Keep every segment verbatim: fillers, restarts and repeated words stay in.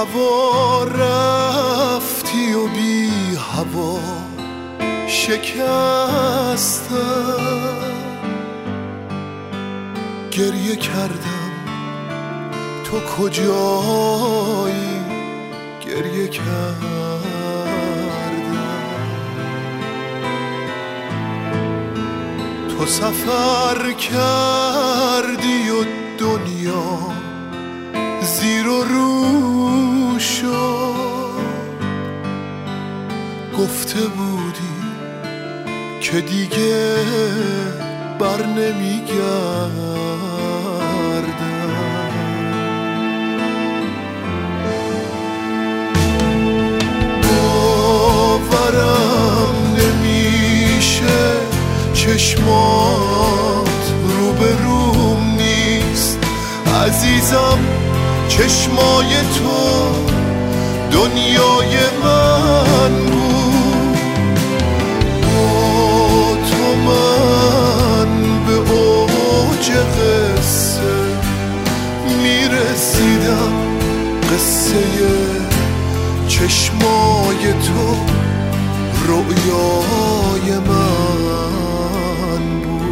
هوا رفتی و بی هوا شکستم، گریه کردم تو کجایی، گریه کردم. تو سفر کردی و دنیا زیر و رو شد، گفته بودی که دیگه بر نمیگردم. باورم نمیشه چشمات رو به روم نیست عزیزم، چشمای تو دنیای من بود. با تو من به اوج قصه میرسیدم، قصه چشمای تو رؤیای من بود.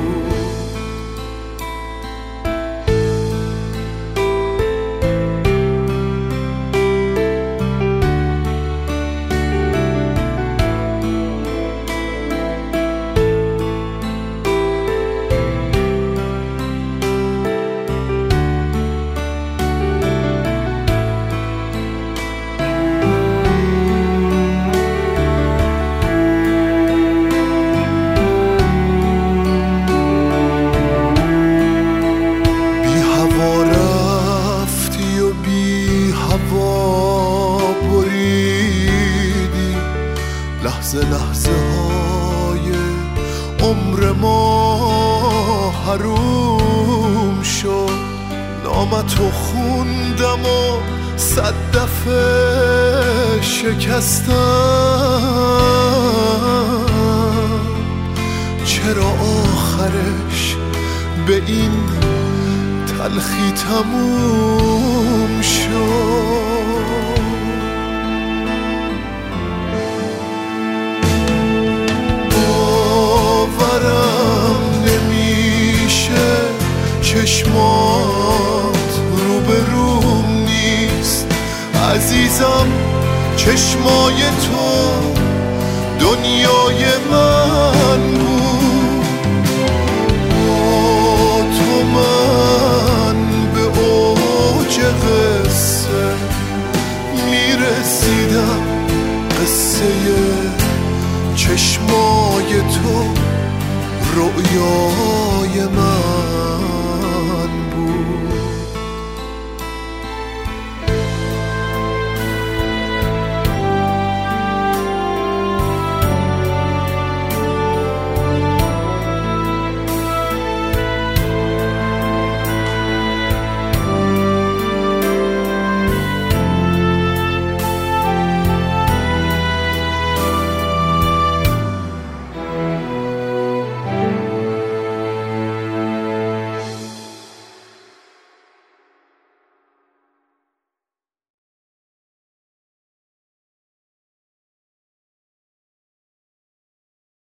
لحظه لحظه های عمر ما حروم شد، نامتو خوندم و صد دفعه شکستم. چرا آخرش به این تلخی تموم شد؟ باورم نمیشه چشمات رو به روم نیست عزیزم، چشمای تو دنیای من بود. با تو من به اوج قصه میرسیدم، قصه چشمای تو رؤیای من